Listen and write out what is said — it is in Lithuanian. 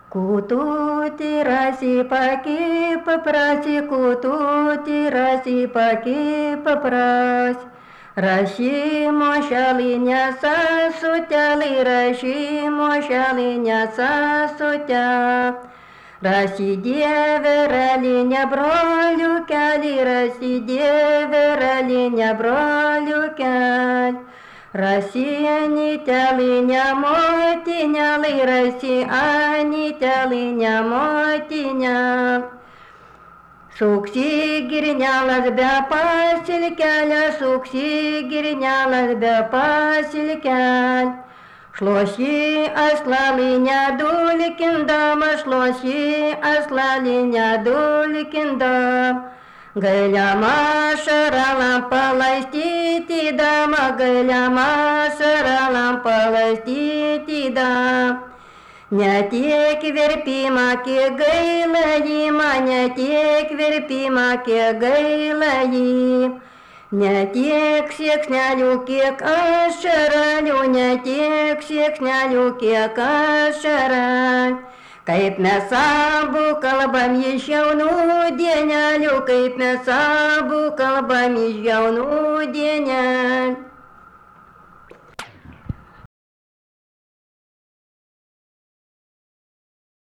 Kutoti rasi paki paprasi kutoti rasi paki papras. Rashi moshalinya sasutali rashi moshalinya sasutia. Rashi dieveralinya broliu keli rashi dieveralinya broliu keli. Rasi anitalinya motinya li rasi anitalinya motinya. Suksi girnya las be pasil kelia suksi girnya las be pasil kel. Шloshi aslalinya dulikindam шloshi aslalinya dulikindam. Găleama șăralam pălăstiti dama, găleama șăralam pălăstiti dam. Neatek verpima ke găilăima, neatek verpima ke găilăim. Neatek seksneliu kiek ašaraliu, neatek seksneliu kiek ašaraliu. Kaip mes abu kalbam iš jaunų dienelių, kaip mes abu kalbam iš jaunų dienelių.